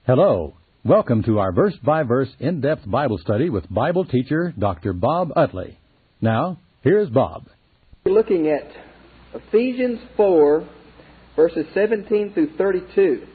Hello. Welcome to our verse-by-verse in-depth Bible study with Bible teacher Dr. Bob Utley. Now, here's Bob. We're looking at Ephesians 4, verses 17 through 32.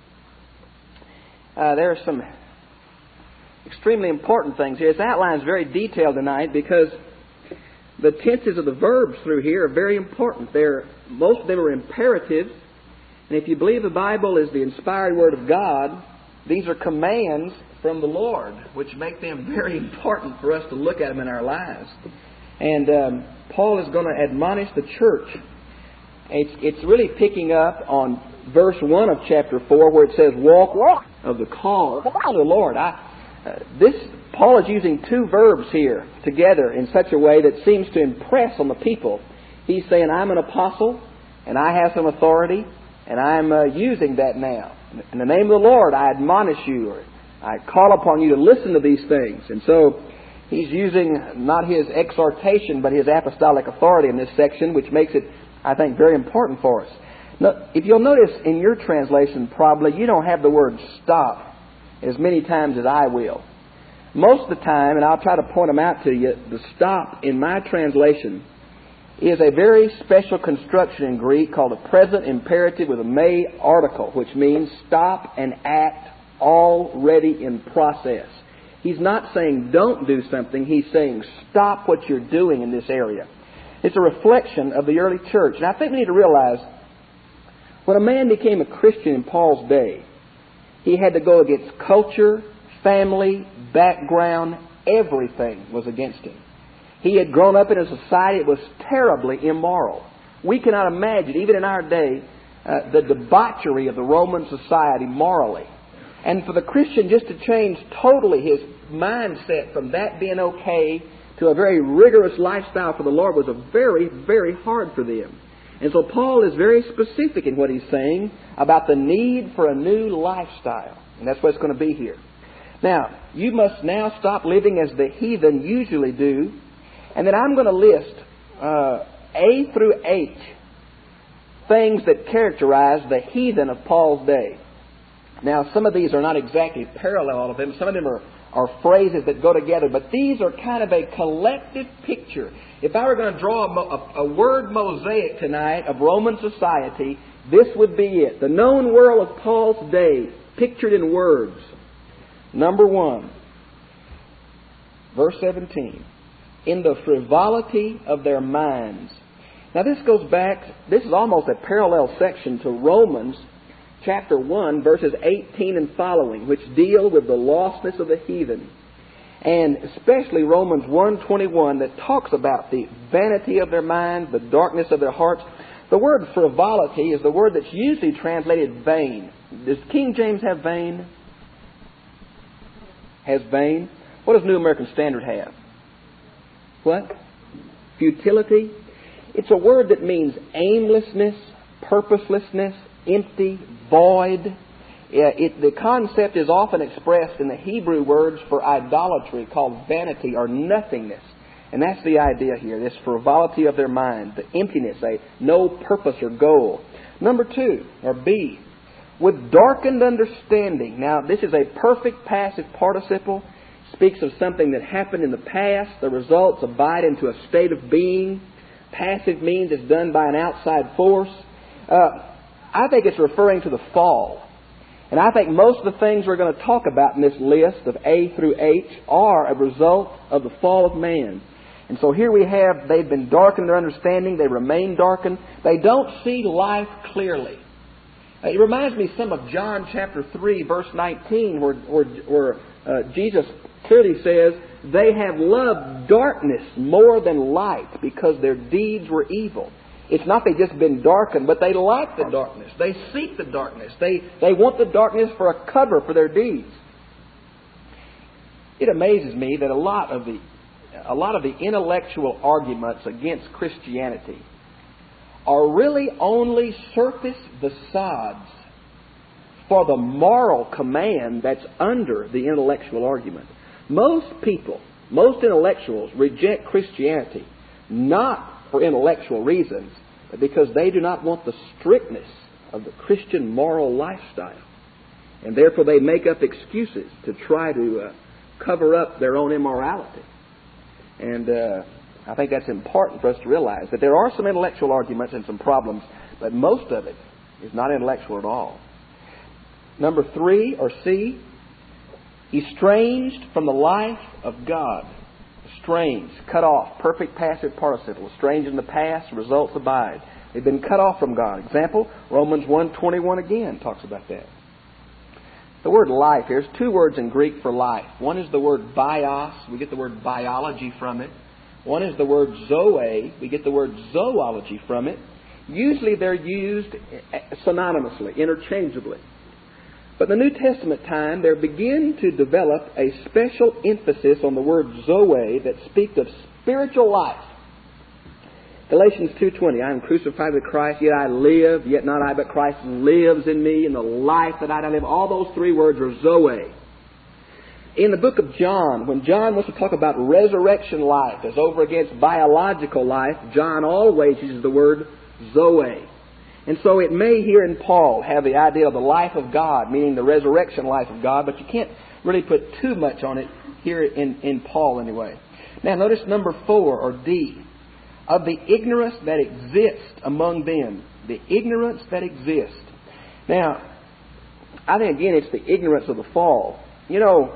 There are some extremely important things here. This outline is very detailed tonight because the tenses of the verbs through here are very important. Most of them are imperatives. And if you believe the Bible is the inspired Word of God, these are commands from the Lord, which make them very important for us to look at them in our lives. And Paul is going to admonish the church. It's really picking up on verse 1 of chapter 4 where it says, walk of the call of the Lord. Paul is using two verbs here together in such a way that seems to impress on the people. He's saying, I'm an apostle, and I have some authority, and I'm using that now. In the name of the Lord, I admonish you, or I call upon you to listen to these things. And so he's using not his exhortation, but his apostolic authority in this section, which makes it, I think, very important for us. Now, if you'll notice in your translation, probably, you don't have the word stop as many times as I will. Most of the time, and I'll try to point them out to you, the stop in my translation is a very special construction in Greek called a present imperative with a may article, which means stop and act already in process. He's not saying don't do something. He's saying stop what you're doing in this area. It's a reflection of the early church. And I think we need to realize when a man became a Christian in Paul's day, he had to go against culture, family, background, everything was against him. He had grown up in a society that was terribly immoral. We cannot imagine, even in our day, the debauchery of the Roman society morally. And for the Christian just to change totally his mindset from that being okay to a very rigorous lifestyle for the Lord was very, very hard for them. And so Paul is very specific in what he's saying about the need for a new lifestyle. And that's what it's going to be here. Now, you must now stop living as the heathen usually do. And then I'm going to list A through H things that characterize the heathen of Paul's day. Now, some of these are not exactly parallel of them. Some of them are phrases that go together. But these are kind of a collective picture. If I were going to draw a word mosaic tonight of Roman society, this would be it. The known world of Paul's day, pictured in words. Number 1, verse 17. In the frivolity of their minds. Now this goes back, this is almost a parallel section to Romans chapter 1, verses 18 and following, which deal with the lostness of the heathen. And especially Romans 1:21 that talks about the vanity of their mind, the darkness of their hearts. The word frivolity is the word that's usually translated vain. Does King James have vain? Has vain? What does New American Standard have? What? Futility. It's a word that means aimlessness, purposelessness, empty, void. The concept is often expressed in the Hebrew words for idolatry called vanity or nothingness. And that's the idea here, this frivolity of their mind, the emptiness, no purpose or goal. Number 2, or B, with darkened understanding. Now, this is a perfect passive participle. Speaks of something that happened in the past. The results abide into a state of being. Passive means it's done by an outside force. I think it's referring to the fall. And I think most of the things we're going to talk about in this list of A through H are a result of the fall of man. And so here we have, they've been darkened in their understanding. They remain darkened. They don't see life clearly. It reminds me some of John chapter 3, verse 19, where Jesus clearly says, they have loved darkness more than light because their deeds were evil. It's not they've just been darkened, but they like the darkness. They seek the darkness. They want the darkness for a cover for their deeds. It amazes me that a lot of the intellectual arguments against Christianity are really only surface facades for the moral command that's under the intellectual argument. Most people, most intellectuals reject Christianity not for intellectual reasons, but because they do not want the strictness of the Christian moral lifestyle. And therefore they make up excuses to try to cover up their own immorality. And I think that's important for us to realize that there are some intellectual arguments and some problems, but most of it is not intellectual at all. Number 3, or C, estranged from the life of God. Estranged, cut off, perfect passive participle. Estranged in the past, results abide. They've been cut off from God. Example, Romans 1:21 again talks about that. The word life, there's 2 words in Greek for life. One is the word bios. We get the word biology from it. One is the word zoe. We get the word zoology from it. Usually they're used synonymously, interchangeably. But in the New Testament time, there began to develop a special emphasis on the word zoe that speaks of spiritual life. Galatians 2:20, I am crucified with Christ, yet I live, yet not I, but Christ lives in me, and the life that I live. All those 3 words are zoe. In the book of John, when John wants to talk about resurrection life as over against biological life, John always uses the word zoe. And so it may here in Paul have the idea of the life of God, meaning the resurrection life of God, but you can't really put too much on it here in Paul anyway. Now notice number 4, or D, of the ignorance that exists among them. The ignorance that exists. Now, I think again it's the ignorance of the fall. You know,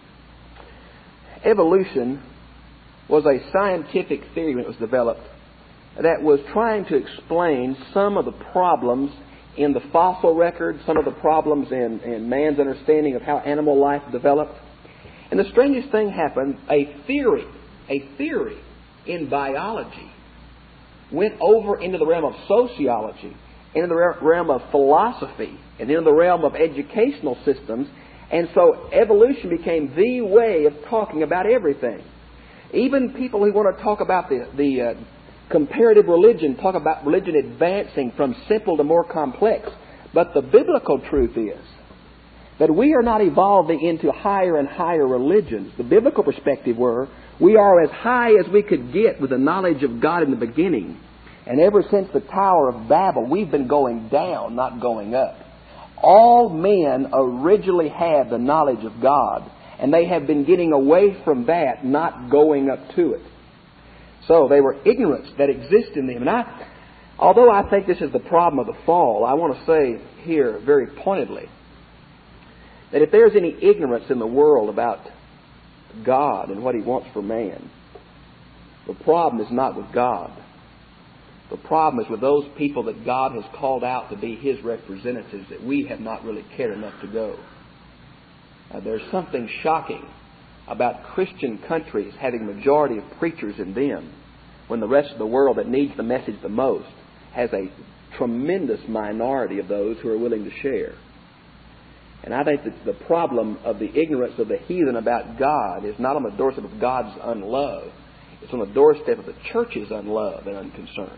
evolution was a scientific theory when it was developed that was trying to explain some of the problems in the fossil record, some of the problems in man's understanding of how animal life developed. And the strangest thing happened, a theory in biology went over into the realm of sociology, into the realm of philosophy, and into the realm of educational systems. And so evolution became the way of talking about everything. Even people who want to talk about the comparative religion, talk about religion advancing from simple to more complex. But the biblical truth is that we are not evolving into higher and higher religions. The biblical perspective were we are as high as we could get with the knowledge of God in the beginning. And ever since the Tower of Babel, we've been going down, not going up. All men originally had the knowledge of God, and they have been getting away from that, not going up to it. So they were ignorance that exists in them. And although I think this is the problem of the fall, I want to say here very pointedly that if there's any ignorance in the world about God and what He wants for man, the problem is not with God. The problem is with those people that God has called out to be His representatives that we have not really cared enough to go. There's something shocking about Christian countries having a majority of preachers in them when the rest of the world that needs the message the most has a tremendous minority of those who are willing to share. And I think that the problem of the ignorance of the heathen about God is not on the doorstep of God's unlove. It's on the doorstep of the church's unlove and unconcern.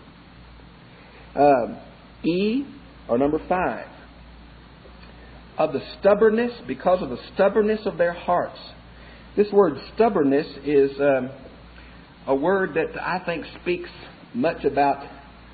E, or number 5, of the stubbornness, because of the stubbornness of their hearts. This word stubbornness is a word that I think speaks much about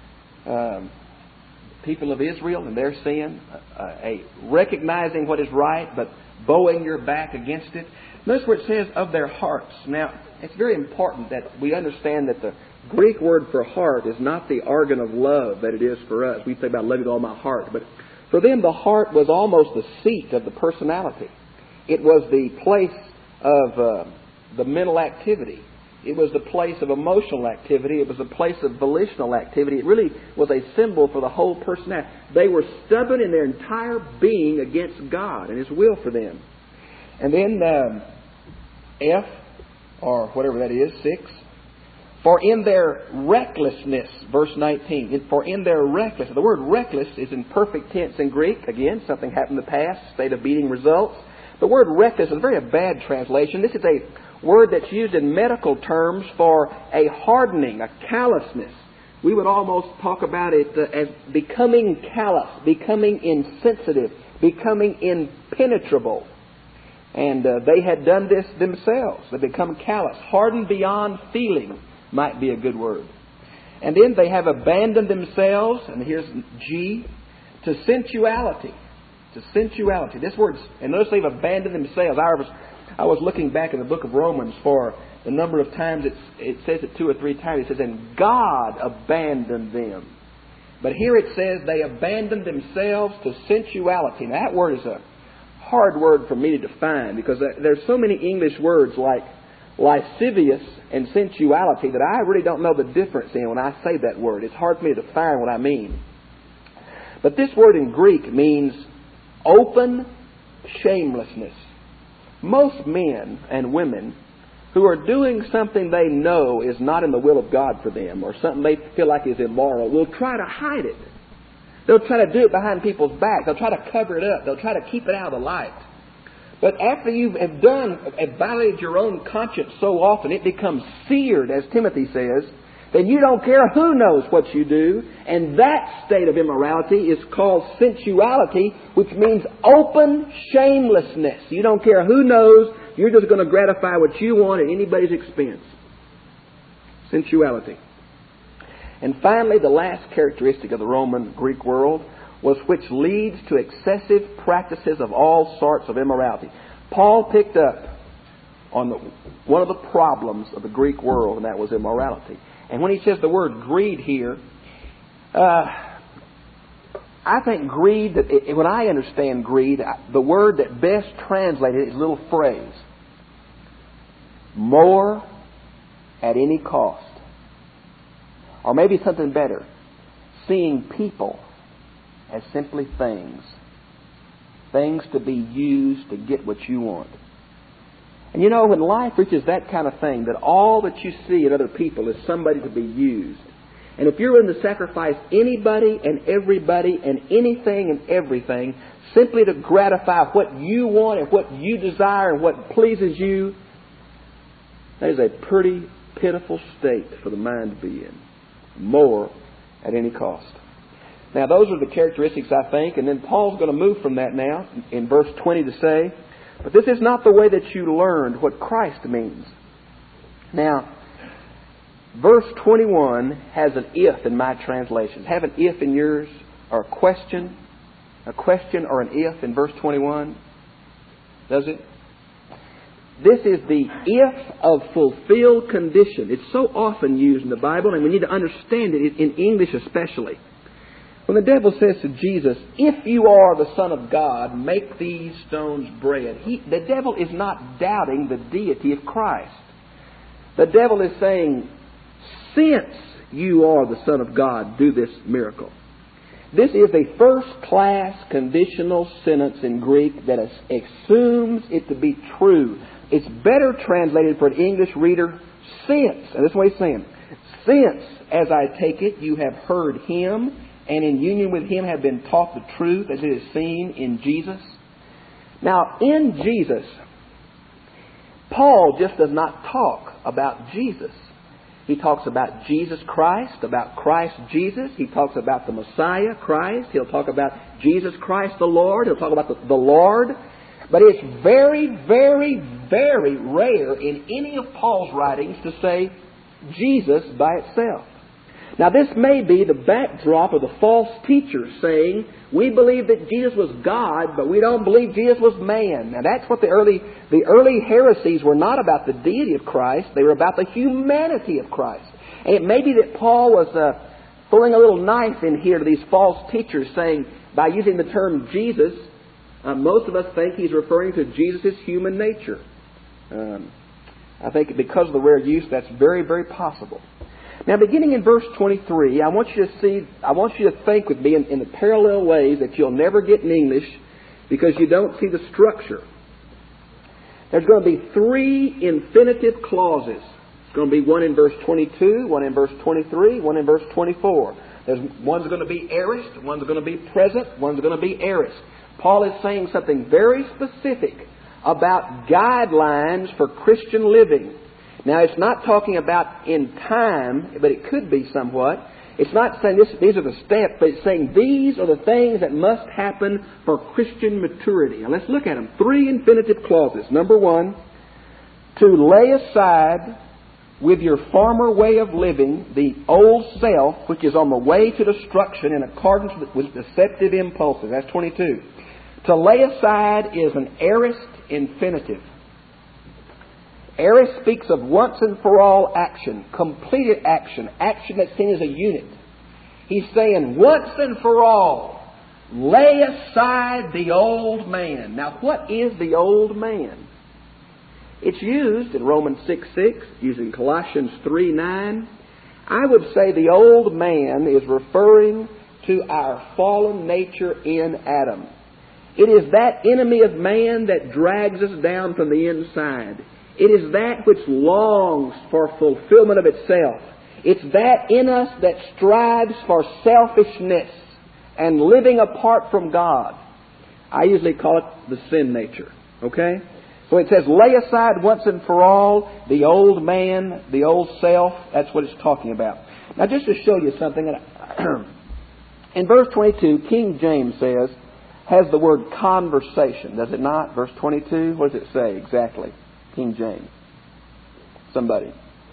people of Israel and their sin, a recognizing what is right, but bowing your back against it. Notice where it says of their hearts. Now, it's very important that we understand that the Greek word for heart is not the organ of love that it is for us. We say about loving with all my heart. But for them, the heart was almost the seat of the personality. It was the place of the mental activity. It was the place of emotional activity. It was the place of volitional activity. It really was a symbol for the whole personality. They were stubborn in their entire being against God and His will for them. And then F, or whatever that is, 6. For in their recklessness, verse 19. For in their recklessness. The word reckless is in perfect tense in Greek. Again, something happened in the past, state of being results. The word reckless is a very bad translation. This is a word that's used in medical terms for a hardening, a callousness. We would almost talk about it as becoming callous, becoming insensitive, becoming impenetrable. And they had done this themselves. They become callous. Hardened beyond feeling might be a good word. And then they have abandoned themselves, and here's G, to sensuality. To sensuality. This word, and notice they've abandoned themselves. I was looking back in the book of Romans for the number of times it says it 2 or 3 times. It says, and God abandoned them. But here it says they abandoned themselves to sensuality. Now that word is a hard word for me to define because there's so many English words like lascivious and sensuality that I really don't know the difference in when I say that word. It's hard for me to define what I mean. But this word in Greek means open shamelessness. Most men and women who are doing something they know is not in the will of God for them or something they feel like is immoral will try to hide it. They'll try to do it behind people's backs. They'll try to cover it up. They'll try to keep it out of the light. But after you have violated your own conscience so often, it becomes seared, as Timothy says, then you don't care who knows what you do. And that state of immorality is called sensuality, which means open shamelessness. You don't care who knows. You're just going to gratify what you want at anybody's expense. Sensuality. And finally, the last characteristic of the Roman Greek world was which leads to excessive practices of all sorts of immorality. Paul picked up on one of the problems of the Greek world, and that was immorality. And when he says the word greed here, I think greed, when I understand greed, the word that best translated is a little phrase. More at any cost. Or maybe something better. Seeing people as simply things. Things to be used to get what you want. And you know, when life reaches that kind of thing, that all that you see in other people is somebody to be used. And if you're willing to sacrifice anybody and everybody and anything and everything simply to gratify what you want and what you desire and what pleases you, that is a pretty pitiful state for the mind to be in. More at any cost. Now, those are the characteristics, I think, and then Paul's going to move from that now in verse 20 to say, but this is not the way that you learned what Christ means. Now, verse 21 has an if in my translation. Have an if in yours, or a question or an if in verse 21? Does it? This is the if of fulfilled condition. It's so often used in the Bible, and we need to understand it in English especially. When the devil says to Jesus, if you are the Son of God, make these stones bread. The devil is not doubting the deity of Christ. The devil is saying, since you are the Son of God, do this miracle. This is a first-class conditional sentence in Greek that assumes it to be true. It's better translated for an English reader, since. And that's what he's saying. Since, as I take it, you have heard Him, and in union with Him have been taught the truth as it is seen in Jesus. Now, in Jesus, Paul just does not talk about Jesus. He talks about Jesus Christ, about Christ Jesus. He talks about the Messiah, Christ. He'll talk about Jesus Christ the Lord. He'll talk about the Lord. But it's very, very, very rare in any of Paul's writings to say Jesus by itself. Now, this may be the backdrop of the false teachers saying, we believe that Jesus was God, but we don't believe Jesus was man. Now, that's what the early heresies were not about the deity of Christ. They were about the humanity of Christ. And it may be that Paul was throwing a little knife in here to these false teachers saying, by using the term Jesus, most of us think he's referring to Jesus' human nature. I think because of the rare use, that's very, very possible. Now, beginning in verse 23, I want you to think with me in the parallel ways that you'll never get in English because you don't see the structure. There's going to be 3 infinitive clauses. It's going to be one in verse 22, one in verse 23, one in verse 24. One's going to be aorist, one's going to be present, one's going to be aorist. Paul is saying something very specific about guidelines for Christian living. Now, it's not talking about in time, but it could be somewhat. It's not saying these are the steps, but it's saying these are the things that must happen for Christian maturity. Now, let's look at them. 3 infinitive clauses. Number 1, to lay aside with your former way of living the old self, which is on the way to destruction in accordance with deceptive impulses. That's 22. To lay aside is an aorist infinitive. Aorist speaks of once and for all action, completed action, action that's seen as a unit. He's saying once and for all, lay aside the old man. Now, what is the old man? It's used in Romans 6:6, used in Colossians 3:9. I would say the old man is referring to our fallen nature in Adam. It is that enemy of man that drags us down from the inside. It is that which longs for fulfillment of itself. It's that in us that strives for selfishness and living apart from God. I usually call it the sin nature. Okay? So it says, lay aside once and for all the old man, the old self. That's what it's talking about. Now, just to show you something, in verse 22, King James says, has the word conversation, does it not? Verse 22, what does it say exactly? King James. Somebody.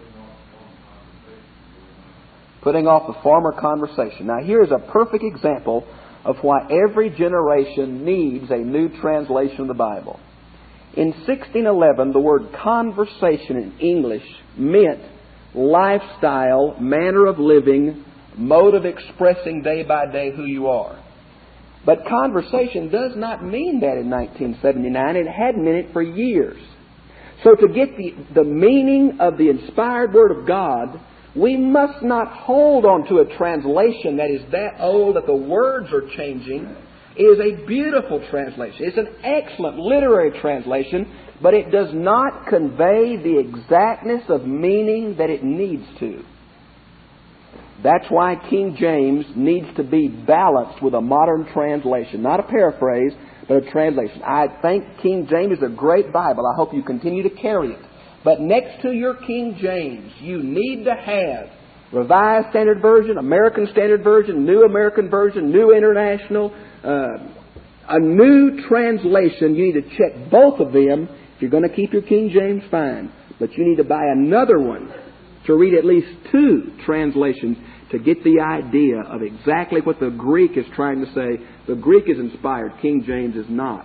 Putting off the former conversation. Now, here's a perfect example of why every generation needs a new translation of the Bible. In 1611, the word conversation in English meant lifestyle, manner of living, mode of expressing day by day who you are. But conversation does not mean that in 1979. It hadn't meant it for years. So to get the meaning of the inspired Word of God, we must not hold on to a translation that is that old that the words are changing. It is a beautiful translation. It's an excellent literary translation, but it does not convey the exactness of meaning that it needs to. That's why King James needs to be balanced with a modern translation. Not a paraphrase, but a translation. I think King James is a great Bible. I hope you continue to carry it. But next to your King James, you need to have Revised Standard Version, American Standard Version, New American Version, New International, a new translation. You need to check both of them. If you're going to keep your King James, fine. But you need to buy another one to read at least two translations to get the idea of exactly what the Greek is trying to say. The Greek is inspired. King James is not.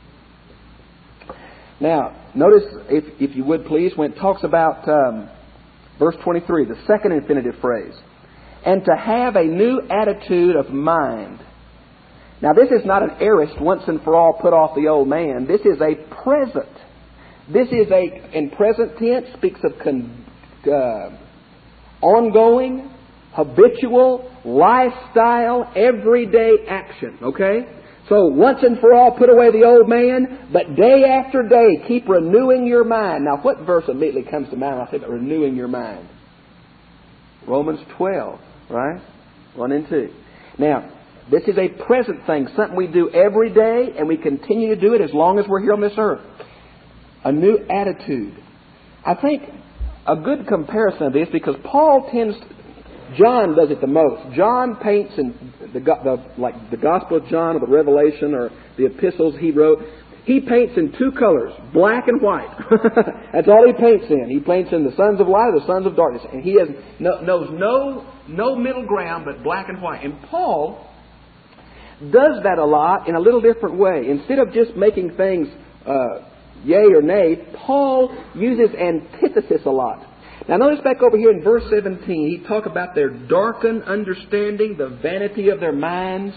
Now, notice, if you would please, when it talks about verse 23, the second infinitive phrase, and to have a new attitude of mind. Now, this is not an aorist, once and for all, put off the old man. This is a present. This is in present tense, speaks of ongoing, habitual, lifestyle, everyday action. Okay? So, once and for all, put away the old man, but day after day, keep renewing your mind. Now, what verse immediately comes to mind when I say about renewing your mind? Romans 12, right? 1 and 2. Now, this is a present thing, something we do every day, and we continue to do it as long as we're here on this earth. A new attitude. I think a good comparison of this, because John does it the most. John paints in the Gospel of John or the Revelation or the epistles he wrote. He paints in two colors, black and white. That's all he paints in. He paints in the sons of light or the sons of darkness. And he knows no middle ground but black and white. And Paul does that a lot in a little different way. Instead of just making things yea or nay, Paul uses antithesis a lot. Now notice back over here in verse 17, he talks about their darkened understanding, the vanity of their minds.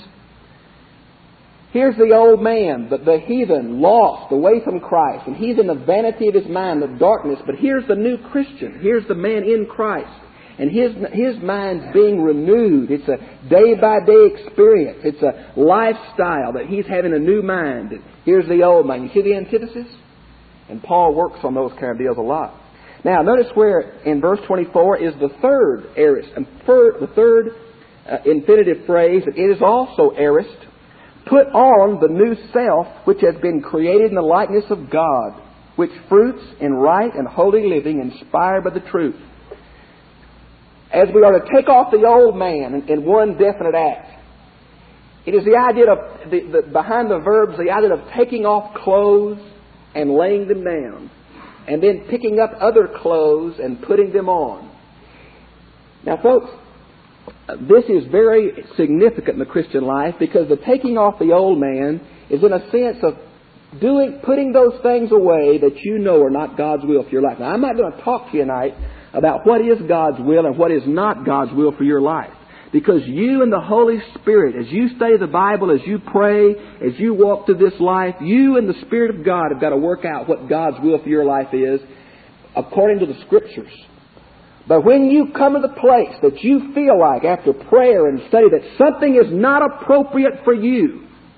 Here's the old man, the heathen, lost, away from Christ, and he's in the vanity of his mind, the darkness. But here's the new Christian. Here's the man in Christ. And his mind's being renewed. It's a day-by-day experience. It's a lifestyle that he's having a new mind. And here's the old man. You see the antithesis? And Paul works on those kind of deals a lot. Now, notice where in verse 24 is the third aorist, the third infinitive phrase. It is also aorist. Put on the new self, which has been created in the likeness of God, which fruits in right and holy living, inspired by the truth. As we are to take off the old man in one definite act. It is the idea of, behind the verbs, the idea of taking off clothes and laying them down. And then picking up other clothes and putting them on. Now, folks, this is very significant in the Christian life, because the taking off the old man is in a sense of putting those things away that you know are not God's will for your life. Now, I'm not going to talk to you tonight about what is God's will and what is not God's will for your life. Because you and the Holy Spirit, as you study the Bible, as you pray, as you walk through this life, you and the Spirit of God have got to work out what God's will for your life is according to the Scriptures. But when you come to the place that you feel like, after prayer and study, that something is not appropriate for you,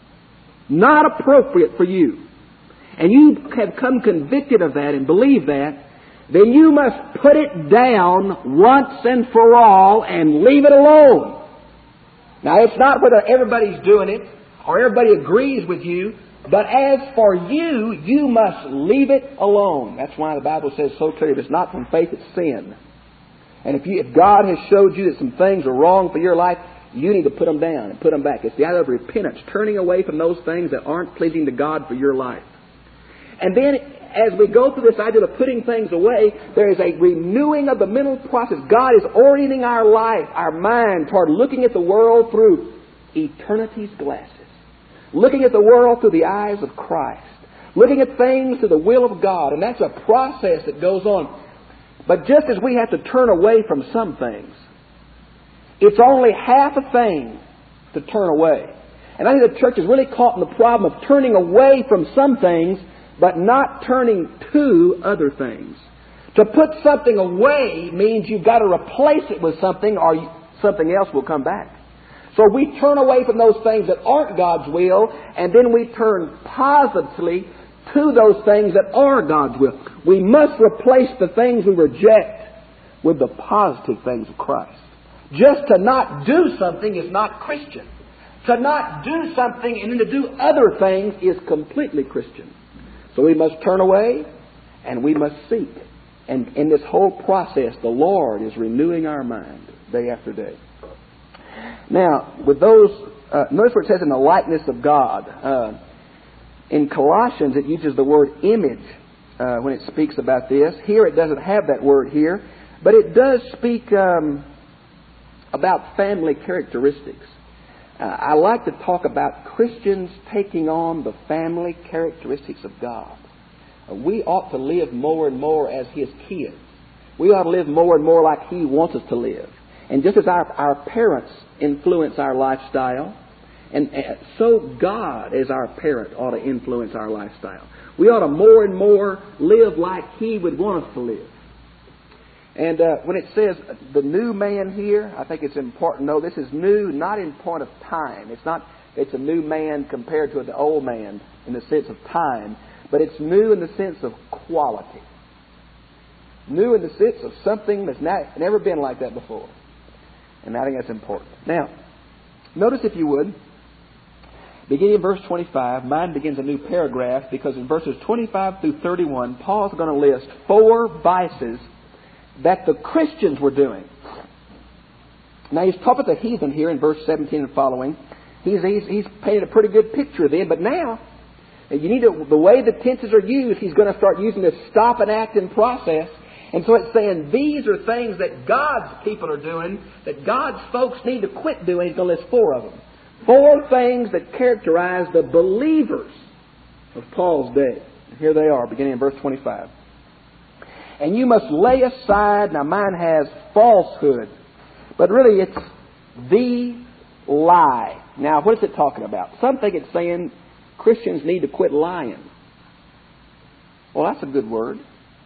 and you have come convicted of that and believe that, then you must put it down once and for all and leave it alone. Now, it's not whether everybody's doing it or everybody agrees with you, but as for you, you must leave it alone. That's why the Bible says so clearly, if it's not from faith, it's sin. And if God has showed you that some things are wrong for your life, you need to put them down and put them back. It's the idea of repentance, turning away from those things that aren't pleasing to God for your life. And then, as we go through this idea of putting things away, there is a renewing of the mental process. God is orienting our life, our mind, toward looking at the world through eternity's glasses. Looking at the world through the eyes of Christ. Looking at things through the will of God. And that's a process that goes on. But just as we have to turn away from some things, it's only half a thing to turn away. And I think the church is really caught in the problem of turning away from some things, but not turning to other things. To put something away means you've got to replace it with something, or something else will come back. So we turn away from those things that aren't God's will, and then we turn positively to those things that are God's will. We must replace the things we reject with the positive things of Christ. Just to not do something is not Christian. To not do something and then to do other things is completely Christian. So we must turn away and we must seek. And in this whole process, the Lord is renewing our mind day after day. Now, with those, notice where it says in the likeness of God. In Colossians, it uses the word image when it speaks about this. Here it doesn't have that word here, but it does speak about family characteristics. I like to talk about Christians taking on the family characteristics of God. We ought to live more and more as His kids. We ought to live more and more like He wants us to live. And just as our parents influence our lifestyle, and so God, as our parent, ought to influence our lifestyle. We ought to more and more live like He would want us to live. And when it says the new man here, I think it's important to know this is new not in point of time. It's a new man compared to the old man in the sense of time, but it's new in the sense of quality. New in the sense of something that's never been like that before. And I think that's important. Now, notice if you would, beginning in verse 25, mine begins a new paragraph because in verses 25 through 31, Paul's going to list 4 vices that the Christians were doing. Now he's talking about the heathen here in verse 17 and following. He's painted a pretty good picture then, but now you need to, the way the tenses are used, he's going to start using this stop and act in process. And so it's saying these are things that God's people are doing, that God's folks need to quit doing. He's going to list 4 of them. 4 things that characterize the believers of Paul's day. Here they are, beginning in verse 25. And you must lay aside, now mine has falsehood, but really it's the lie. Now, what is it talking about? Some think it's saying Christians need to quit lying. Well, that's a good word.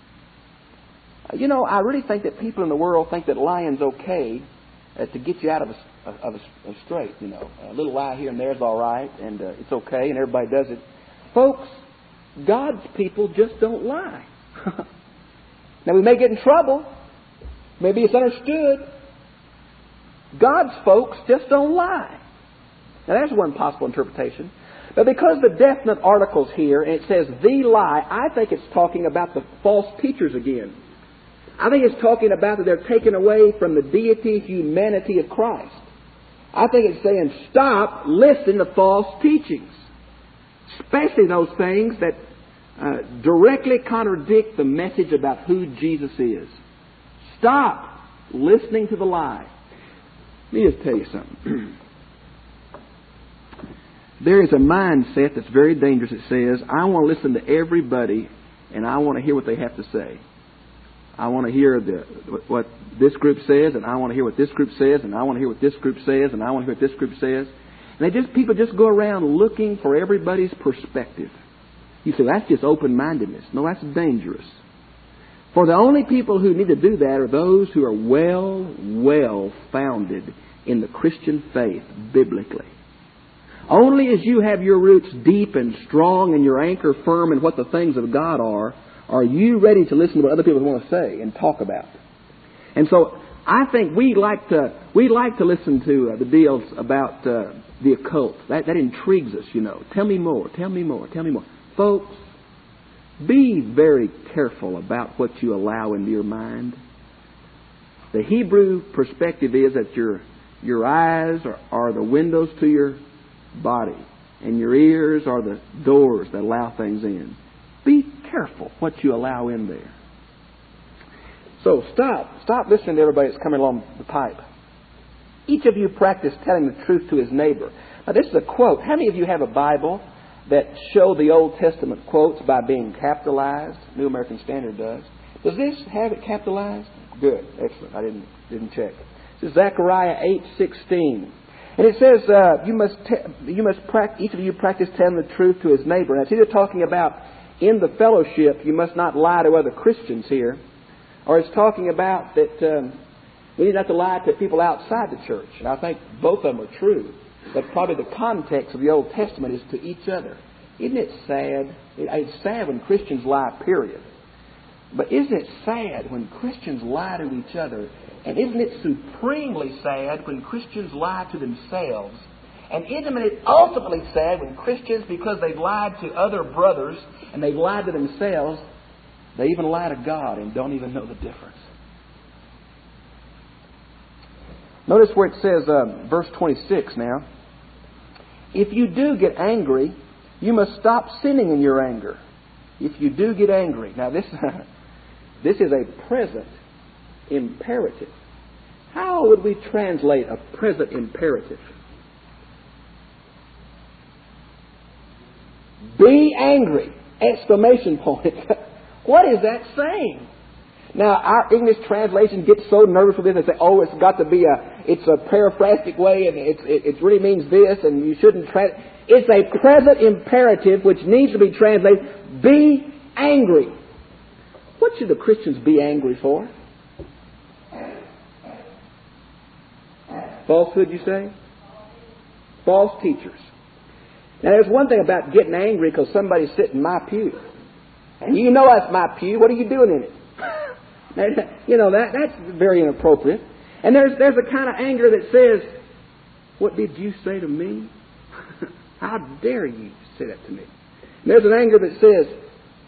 You know, I really think that people in the world think that lying's okay to get you out of a straight, you know. A little lie here and there is all right, and it's okay, and everybody does it. Folks, God's people just don't lie. Now, we may get in trouble. Maybe it's understood. God's folks just don't lie. Now, there's one possible interpretation. But because the definite article's here, and it says the lie, I think it's talking about the false teachers again. I think it's talking about that they're taken away from the deity, humanity of Christ. I think it's saying stop listening to false teachings. Especially those things that directly contradict the message about who Jesus is. Stop listening to the lie. Let me just tell you something. There is a mindset that's very dangerous. It says, I want to listen to everybody and I want to hear what they have to say. I want to hear what this group says, and I want to hear what this group says, and I want to hear what this group says, and I want to hear what this group says. And people just go around looking for everybody's perspective. You say, that's just open-mindedness. No, that's dangerous. For the only people who need to do that are those who are well founded in the Christian faith biblically. Only as you have your roots deep and strong and your anchor firm in what the things of God are you ready to listen to what other people want to say and talk about. And so I think we like to listen to the deals about the occult. That intrigues us, you know. Tell me more, tell me more, tell me more. Folks, be very careful about what you allow into your mind. The Hebrew perspective is that your eyes are the windows to your body, and your ears are the doors that allow things in. Be careful what you allow in there. So stop listening to everybody that's coming along the pipe. Each of you practice telling the truth to his neighbor. Now this is a quote. How many of you have a Bible that show the Old Testament quotes by being capitalized? New American Standard does. Does this have it capitalized? Good, excellent. I didn't check. This is Zechariah 8:16. And it says, each of you practice telling the truth to his neighbor. Now, it's either talking about in the fellowship, you must not lie to other Christians here, or it's talking about that we need not to lie to people outside the church. And I think both of them are true. But probably the context of the Old Testament is to each other. Isn't it sad? It's sad when Christians lie, period. But isn't it sad when Christians lie to each other? And isn't it supremely sad when Christians lie to themselves? And isn't it ultimately sad when Christians, because they've lied to other brothers and they've lied to themselves, they even lie to God and don't even know the difference? Notice where it says, verse 26 now, if you do get angry, you must stop sinning in your anger. If you do get angry. Now this is a present imperative. How would we translate a present imperative? Be angry! Exclamation point. What is that saying? Now, our English translation gets so nervous with this. They say, oh, it's got to be it's a paraphrastic way, and it really means this, and you shouldn't It's a present imperative which needs to be translated, be angry. What should the Christians be angry for? Falsehood, you say? False teachers. Now, there's one thing about getting angry because somebody's sitting in my pew. And you know that's my pew. What are you doing in it? You know, that's very inappropriate. And there's a kind of anger that says, what did you say to me? How dare you say that to me? And there's an anger that says,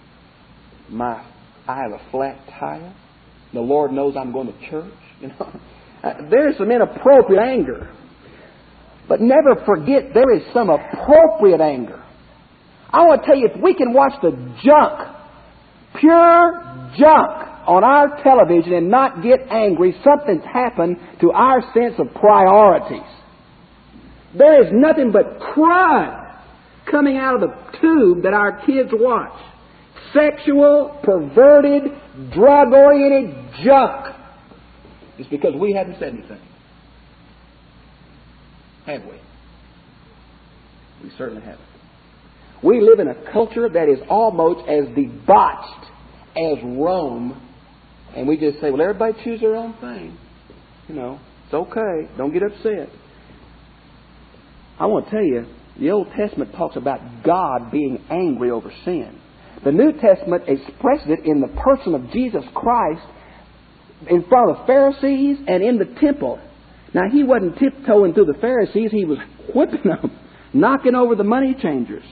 I have a flat tire. The Lord knows I'm going to church. You know, there's some inappropriate anger. But never forget there is some appropriate anger. I want to tell you, if we can watch the junk, pure junk, on our television and not get angry, something's happened to our sense of priorities. There is nothing but crud coming out of the tube that our kids watch. Sexual, perverted, drug-oriented junk. It's because we haven't said anything. Have we? We certainly haven't. We live in a culture that is almost as debauched as Rome. And we just say, well, everybody choose their own thing. You know, it's okay. Don't get upset. I want to tell you, the Old Testament talks about God being angry over sin. The New Testament expresses it in the person of Jesus Christ in front of the Pharisees and in the temple. Now, He wasn't tiptoeing through the Pharisees. He was whipping them, knocking over the money changers.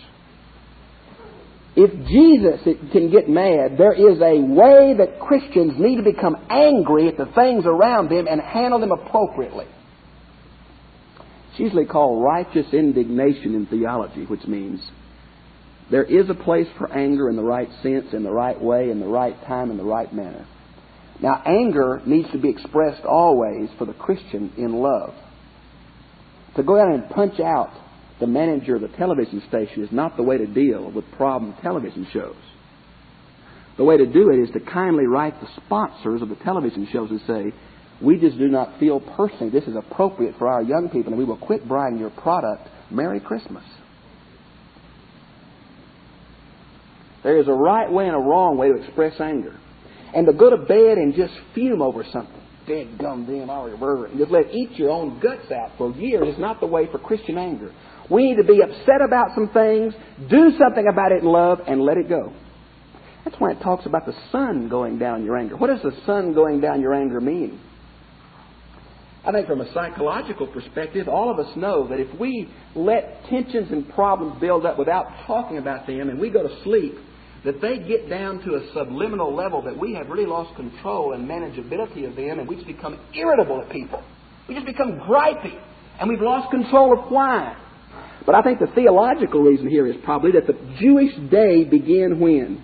If Jesus can get mad, there is a way that Christians need to become angry at the things around them and handle them appropriately. It's usually called righteous indignation in theology, which means there is a place for anger in the right sense, in the right way, in the right time, in the right manner. Now, anger needs to be expressed always for the Christian in love. To go out and punch out the manager of the television station is not the way to deal with problem television shows. The way to do it is to kindly write the sponsors of the television shows and say, we just do not feel personally this is appropriate for our young people, and we will quit buying your product. Merry Christmas. There is a right way and a wrong way to express anger. And to go to bed and just fume over something, dead gum them, and just let eat your own guts out for years is not the way for Christian anger. We need to be upset about some things, do something about it in love, and let it go. That's why it talks about the sun going down your anger. What does the sun going down your anger mean? I think from a psychological perspective, all of us know that if we let tensions and problems build up without talking about them and we go to sleep, that they get down to a subliminal level that we have really lost control and manageability of them, and we just become irritable at people. We just become gripey, and we've lost control of why. But I think the theological reason here is probably that the Jewish day began when?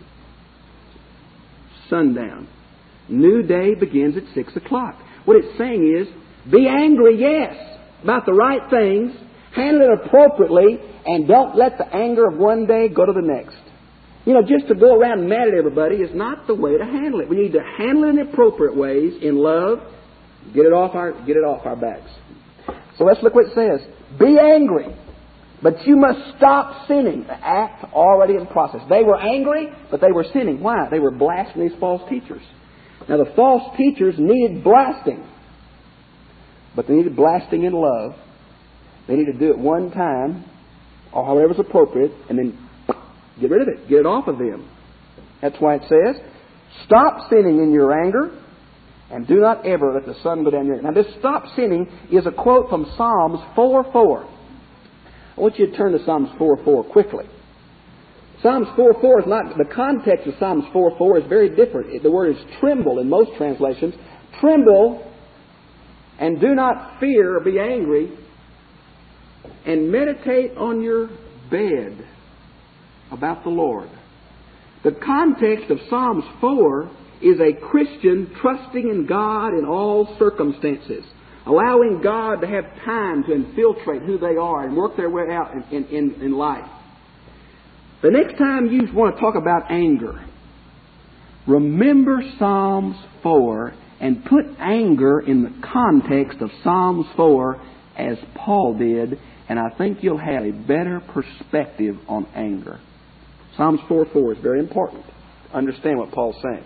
Sundown. New day begins at 6 o'clock. What it's saying is, be angry, yes, about the right things, handle it appropriately, and don't let the anger of one day go to the next. You know, just to go around mad at everybody is not the way to handle it. We need to handle it in appropriate ways, in love, get it off our backs. So let's look what it says. Be angry, but you must stop sinning. The act already in process. They were angry, but they were sinning. Why? They were blasting these false teachers. Now, the false teachers needed blasting, but they needed blasting in love. They needed to do it one time, or however is appropriate, and then get rid of it. Get it off of them. That's why it says, stop sinning in your anger, and do not ever let the sun go down your anger. Now, this stop sinning is a quote from Psalms 4:4. I want you to turn to Psalms 4:4 quickly. Psalms 4:4 is not, the context of Psalms 4:4 is very different. The word is tremble in most translations. Tremble and do not fear or be angry, and meditate on your bed about the Lord. The context of Psalms 4 is a Christian trusting in God in all circumstances, allowing God to have time to infiltrate who they are and work their way out in life. The next time you want to talk about anger, remember Psalms 4 and put anger in the context of Psalms 4 as Paul did, and I think you'll have a better perspective on anger. Psalms 4:4 is very important. Understand what Paul's saying.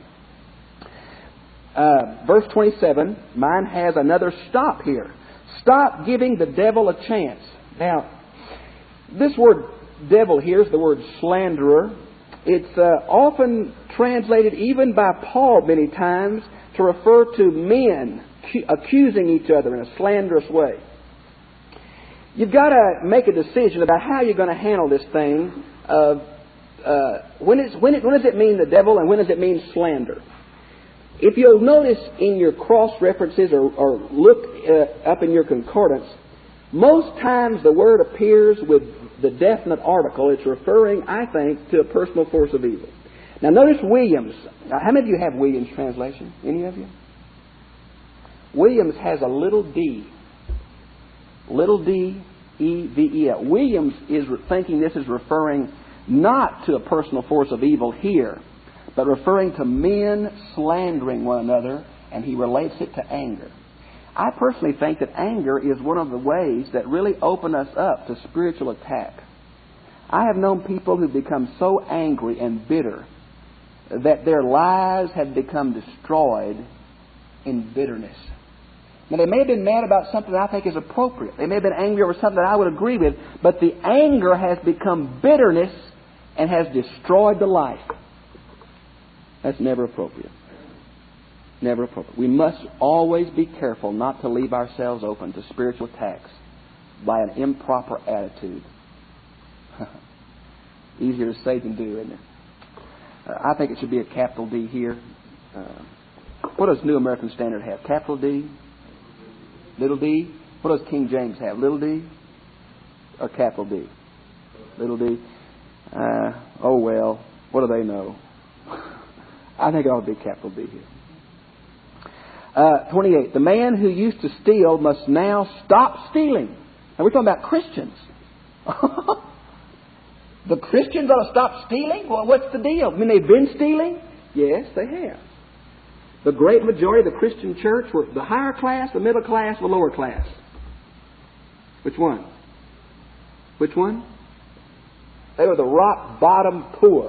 Verse 27, mine has another stop here. Stop giving the devil a chance. Now, this word devil here is the word slanderer. It's often translated, even by Paul many times, to refer to men accusing each other in a slanderous way. You've got to make a decision about how you're going to handle this thing. When does it mean the devil and when does it mean slander? If you'll notice in your cross-references or look up in your concordance, most times the word appears with the definite article. It's referring, I think, to a personal force of evil. Now notice Williams. Now, how many of you have Williams' translation? Any of you? Williams has a little d. Little d, E-V-E-L. Williams is thinking this is referring not to a personal force of evil here, but referring to men slandering one another, and he relates it to anger. I personally think that anger is one of the ways that really open us up to spiritual attack. I have known people who become so angry and bitter that their lives have become destroyed in bitterness. Now, they may have been mad about something that I think is appropriate. They may have been angry over something that I would agree with, but the anger has become bitterness and has destroyed the life. That's never appropriate. Never appropriate. We must always be careful not to leave ourselves open to spiritual attacks by an improper attitude. Easier to say than do, isn't it? I think it should be a capital D here. What does New American Standard have? Capital D? Little d? What does King James have? Little d? Or capital D? Little d? Oh well, what do they know? I think it ought to be capital D here. 28. The man who used to steal must now stop stealing. And we're talking about Christians. The Christians ought to stop stealing? Well, what's the deal? I mean, they've been stealing? Yes, they have. The great majority of the Christian church were the higher class, the middle class, the lower class. Which one? Which one? They were the rock bottom poor.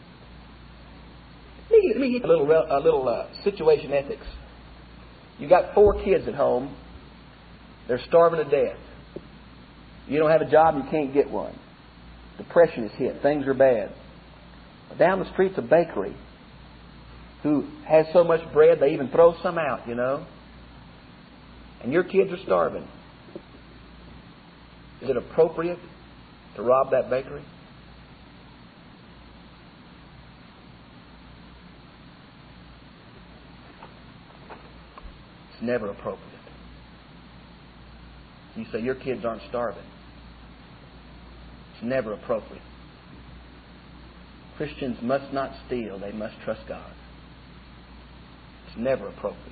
Let me get a little situation ethics. You got 4 kids at home. They're starving to death. You don't have a job, you can't get one. Depression is hit. Things are bad. Down the street's a bakery who has so much bread they even throw some out, you know. And your kids are starving. Is it appropriate to rob that bakery? It's never appropriate. You say your kids aren't starving. It's never appropriate. Christians must not steal. They must trust God. It's never appropriate.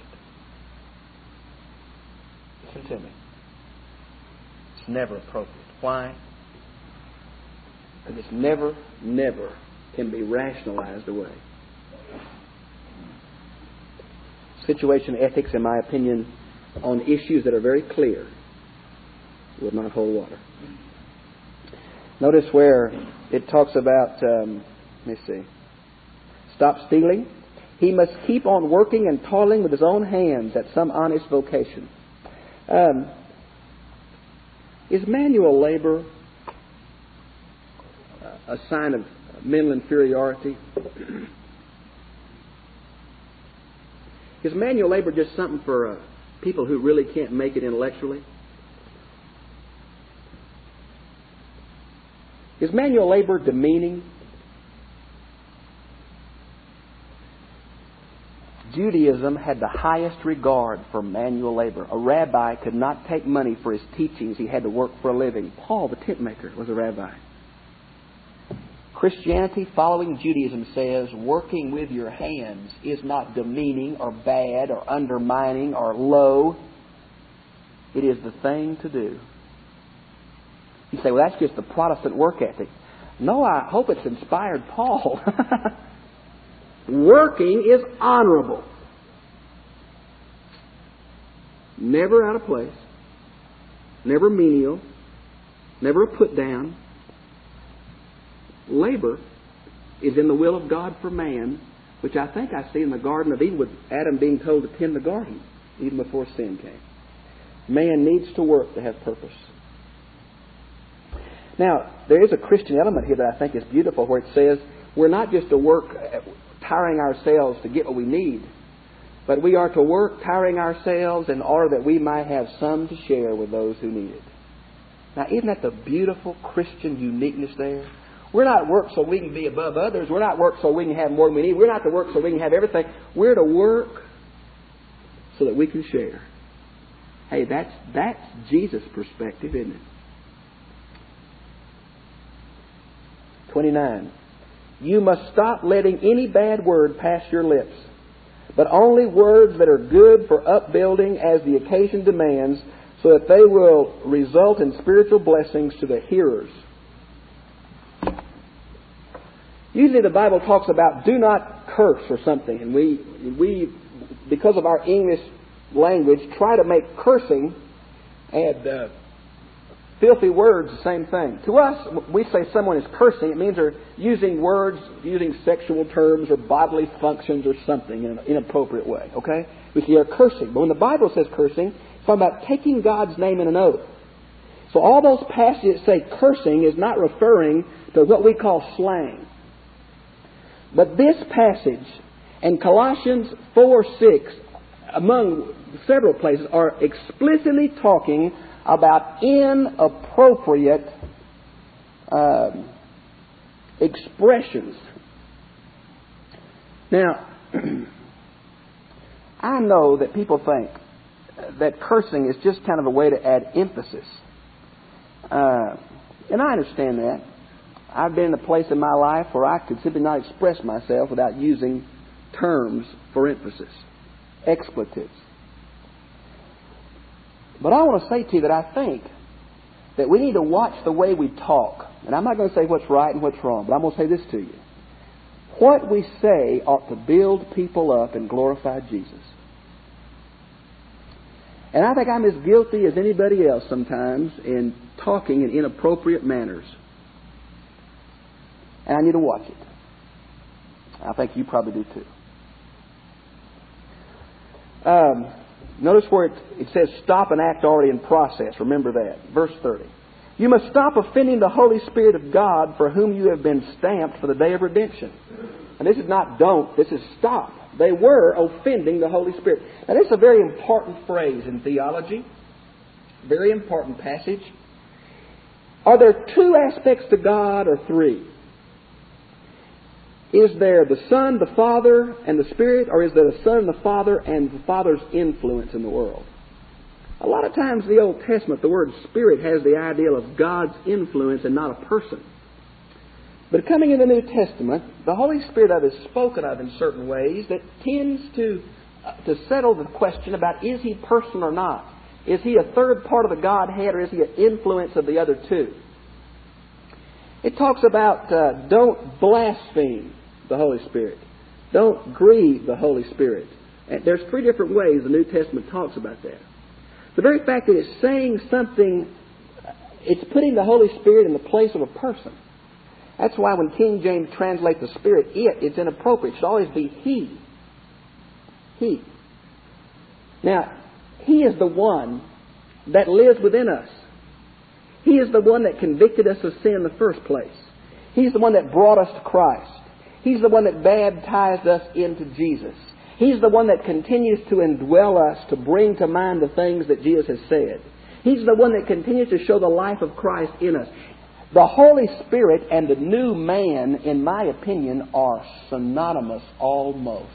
Listen to me. It's never appropriate. Why? Because it's never can be rationalized away. Situation ethics, in my opinion, on issues that are very clear, would not hold water. Notice where it talks about, let me see, stop stealing. He must keep on working and toiling with his own hands at some honest vocation. Is manual labor a sign of mental inferiority? Is manual labor just something for people who really can't make it intellectually? Is manual labor demeaning? Judaism had the highest regard for manual labor. A rabbi could not take money for his teachings. He had to work for a living. Paul, the tent maker, was a rabbi. Christianity, following Judaism, says working with your hands is not demeaning or bad or undermining or low. It is the thing to do. You say, well, that's just the Protestant work ethic. No, I hope it's inspired Paul. Working is honorable. Never out of place. Never menial. Never a put down. Labor is in the will of God for man, which I think I see in the Garden of Eden with Adam being told to tend the garden even before sin came. Man needs to work to have purpose. Now, there is a Christian element here that I think is beautiful where it says we're not just to work tiring ourselves to get what we need, but we are to work tiring ourselves in order that we might have some to share with those who need it. Now, isn't that the beautiful Christian uniqueness there? We're not at work so we can be above others. We're not at work so we can have more than we need. We're not to work so we can have everything. We're to work so that we can share. Hey, that's Jesus' perspective, isn't it? 29. You must stop letting any bad word pass your lips, but only words that are good for upbuilding as the occasion demands, so that they will result in spiritual blessings to the hearers. Usually the Bible talks about do not curse or something, and we because of our English language, try to make cursing and filthy words the same thing. To us, when we say someone is cursing, it means they're using words, using sexual terms or bodily functions or something in an inappropriate way. Okay? We say they're cursing. But when the Bible says cursing, it's talking about taking God's name in an oath. So all those passages that say cursing is not referring to what we call slang. But this passage and Colossians 4:6, among several places, are explicitly talking about inappropriate expressions. Now, I know that people think that cursing is just kind of a way to add emphasis. And I understand that. I've been in a place in my life where I could simply not express myself without using terms for emphasis, expletives. But I want to say to you that I think that we need to watch the way we talk. And I'm not going to say what's right and what's wrong, but I'm going to say this to you. What we say ought to build people up and glorify Jesus. And I think I'm as guilty as anybody else sometimes in talking in inappropriate manners. And I need to watch it. I think you probably do too. Notice where it says stop an act already in process. Remember that. Verse 30. You must stop offending the Holy Spirit of God, for whom you have been stamped for the day of redemption. And this is not don't, this is stop. They were offending the Holy Spirit. Now this is a very important phrase in theology. Very important passage. Are there two aspects to God or three? Is there the Son, the Father, and the Spirit, or is there the Son, the Father, and the Father's influence in the world? A lot of times in the Old Testament, the word Spirit has the idea of God's influence and not a person. But coming in the New Testament, the Holy Spirit is spoken of in certain ways that tends to settle the question about is He person or not? Is He a third part of the Godhead, or is He an influence of the other two? It talks about don't blaspheme the Holy Spirit. Don't grieve the Holy Spirit. And there's three different ways the New Testament talks about that. The very fact that it's saying something, it's putting the Holy Spirit in the place of a person. That's why when King James translates the Spirit, it's inappropriate. It should always be He. He. Now, He is the one that lives within us. He is the one that convicted us of sin in the first place. He's the one that brought us to Christ. He's the one that baptized us into Jesus. He's the one that continues to indwell us to bring to mind the things that Jesus has said. He's the one that continues to show the life of Christ in us. The Holy Spirit and the new man, in my opinion, are synonymous almost.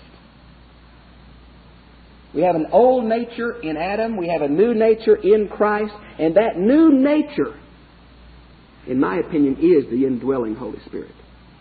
We have an old nature in Adam. We have a new nature in Christ. And that new nature, in my opinion, is the indwelling Holy Spirit.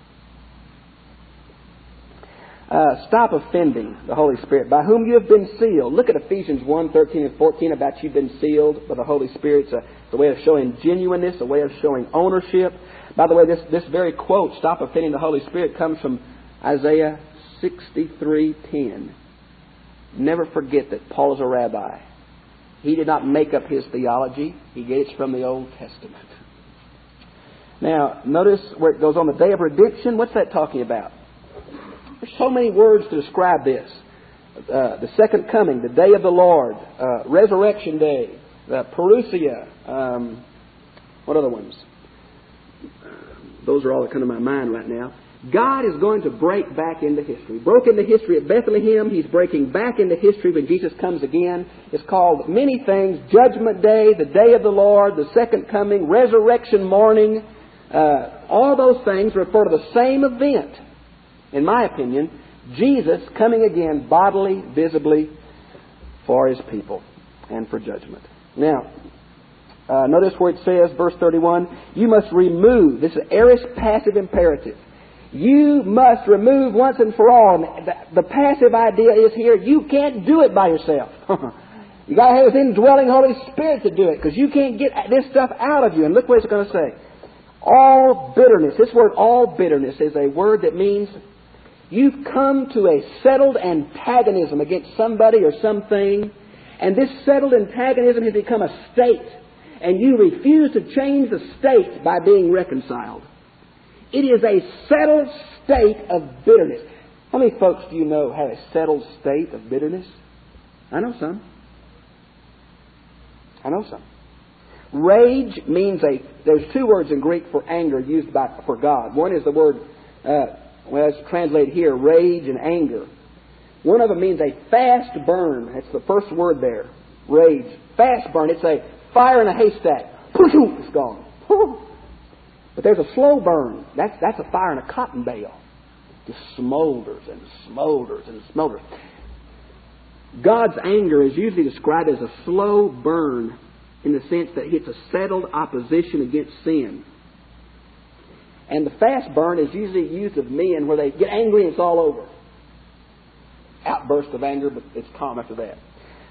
Stop offending the Holy Spirit, by whom you have been sealed. Look at Ephesians 1:13 and 14 about you've been sealed by the Holy Spirit. It's a way of showing genuineness, a way of showing ownership. By the way, this very quote, stop offending the Holy Spirit, comes from Isaiah 63:10. Never forget that Paul is a rabbi. He did not make up his theology. He gets from the Old Testament. Now, notice where it goes on the day of redemption. What's that talking about? There's so many words to describe this. The second coming, the day of the Lord, resurrection day, parousia, what other ones? Those are all that come to my mind right now. God is going to break back into history. Broke into history at Bethlehem. He's breaking back into history when Jesus comes again. It's called many things. Judgment Day, the day of the Lord, the second coming, resurrection morning. All those things refer to the same event. In my opinion, Jesus coming again bodily, visibly for His people and for judgment. Now, notice where it says, verse 31, you must remove. This is an aorist passive imperative. You must remove once and for all. And the passive idea is here, you can't do it by yourself. You got to have this indwelling Holy Spirit to do it, because you can't get this stuff out of you. And look what it's going to say. All bitterness. This word all bitterness is a word that means you've come to a settled antagonism against somebody or something, and this settled antagonism has become a state, and you refuse to change the state by being reconciled. It is a settled state of bitterness. How many folks do you know have a settled state of bitterness? I know some. Rage means there's two words in Greek for anger used for God. One is the word, it's translated here, rage and anger. One of them means a fast burn. That's the first word there. Rage. Fast burn. It's a fire in a haystack. It's gone. But there's a slow burn. That's a fire in a cotton bale. It just smolders and smolders and smolders. God's anger is usually described as a slow burn in the sense that it's a settled opposition against sin. And the fast burn is usually used of men where they get angry and it's all over. Outburst of anger, but it's calm after that.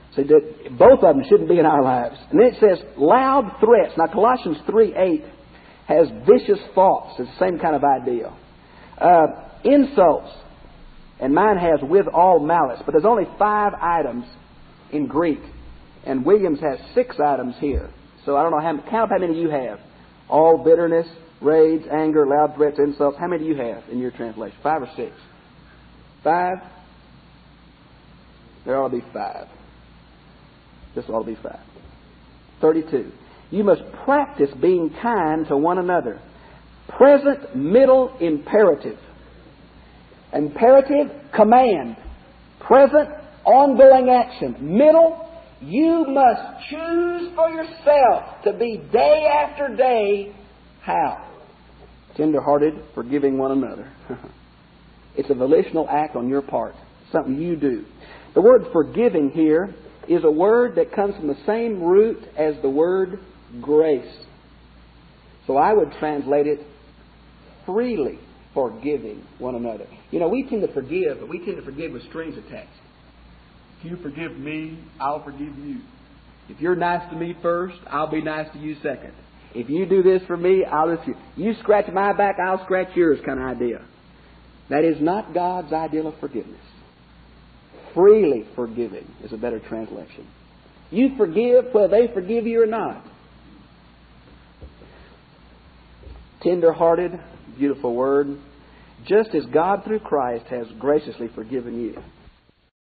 So that both of them shouldn't be in our lives. And then it says loud threats. Now Colossians 3:8 has vicious thoughts. It's the same kind of idea. Insults. And mine has with all malice. But there's only 5 items in Greek. And Williams has 6 items here. So I don't know, count up how many you have. All bitterness, rage, anger, loud threats, insults. How many do you have in your translation? 5 or 6? 5? There ought to be 5. This ought to be 5. 32. You must practice being kind to one another. Present, middle, imperative. Imperative, command. Present, ongoing action. Middle, you must choose for yourself to be day after day. How? Tender-hearted, forgiving one another. It's a volitional act on your part. Something you do. The word forgiving here is a word that comes from the same root as the word grace. So I would translate it freely forgiving one another. You know, we tend to forgive, but we tend to forgive with strings attached. If you forgive me, I'll forgive you. If you're nice to me first, I'll be nice to you second. If you do this for me, I'll do this for you. You scratch my back, I'll scratch yours kind of idea. That is not God's ideal of forgiveness. Freely forgiving is a better translation. You forgive whether they forgive you or not. Tender-hearted, beautiful word. Just as God through Christ has graciously forgiven you.